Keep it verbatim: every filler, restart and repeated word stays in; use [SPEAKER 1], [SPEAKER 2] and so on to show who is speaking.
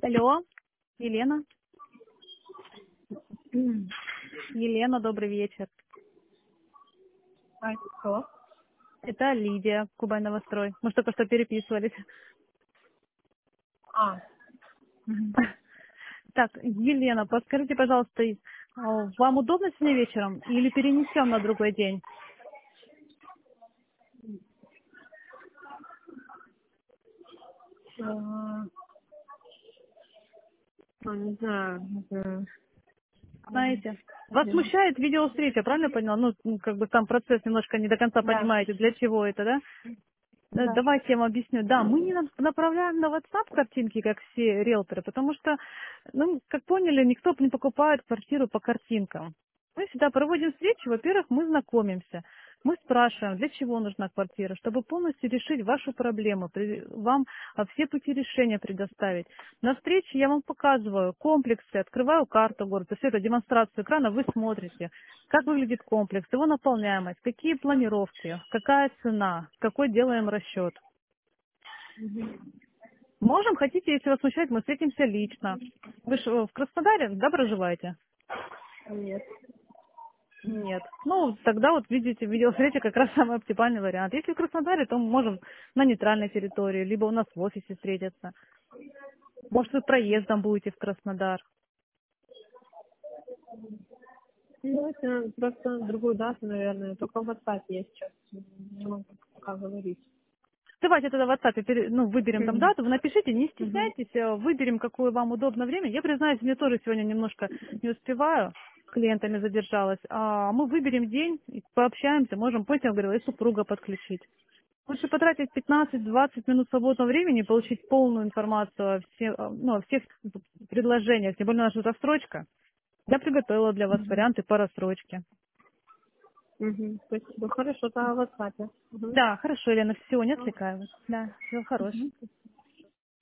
[SPEAKER 1] Алло, Елена.
[SPEAKER 2] М.
[SPEAKER 1] Елена, добрый вечер.
[SPEAKER 2] А, кто?
[SPEAKER 1] Это Лидия, Кубань Новострой. Мы ж только что переписывались.
[SPEAKER 2] А, мгм.
[SPEAKER 1] Так, Елена, подскажите, пожалуйста, и, а, вам удобно сегодня вечером или перенесем на другой день?
[SPEAKER 2] А, ну, не знаю, это, м,
[SPEAKER 1] Знаете, вас
[SPEAKER 2] я-
[SPEAKER 1] смущает видеовстреча, правильно я поняла? Ну, м, как бы сам процесс немножко не до конца
[SPEAKER 2] да,
[SPEAKER 1] понимаете, для чего это, да? Э,
[SPEAKER 2] да.
[SPEAKER 1] Давайте я вам объясню. Да, мы не на- направляем на WhatsApp картинки, как все риэлторы, потому что, ну, как поняли, никто не покупает квартиру по картинкам. Мы всегда проводим встречи, во-первых, мы знакомимся. Мы спрашиваем, для чего нужна квартира, чтобы полностью решить вашу проблему, при- вам а, все пути решения предоставить. На встрече я вам показываю комплексы, открываю карту города, все это демонстрацию экрана, вы смотрите, как выглядит комплекс, его наполняемость, какие планировки, какая цена, какой делаем расчет. Можем, хотите, если вас смущает, мы встретимся лично. Вы же в Краснодаре, да, проживаете?
[SPEAKER 2] Нет.
[SPEAKER 1] Нет. Ну, тогда вот видите, видеосвете как раз самый оптимальный вариант. Если в Краснодаре, то мы можем на нейтральной территории, либо у нас в офисе встретиться. Может, вы проездом будете в Краснодар.
[SPEAKER 2] Ну, давайте просто другую дату, наверное, только в WhatsApp я сейчас не могу пока говорить.
[SPEAKER 1] Давайте тогда в WhatsApp пере- ну, выберем там
[SPEAKER 2] Мгм.
[SPEAKER 1] дату, вы напишите, не
[SPEAKER 2] Мгм.
[SPEAKER 1] стесняйтесь, э, выберем, какое вам удобно время. Я, признаюсь, мне тоже сегодня немножко не успеваю, с клиентами задержалась. А мы выберем день, и пообщаемся, можем, помните, я говорила, и супруга подключить. Лучше потратить пятнадцать-двадцать минут свободного времени, получить полную информацию о, все, о, ну, о всех предложениях, тем более наша рассрочка. Я приготовила для вас
[SPEAKER 2] Мгм.
[SPEAKER 1] варианты по рассрочке.
[SPEAKER 2] Мгм. Спасибо. Хорошо, да, в WhatsApp. Мгм.
[SPEAKER 1] Да, хорошо, Елена, все, не
[SPEAKER 2] Всё.
[SPEAKER 1] отвлекаю вас. Да, всего хорошего.
[SPEAKER 2] Мгм.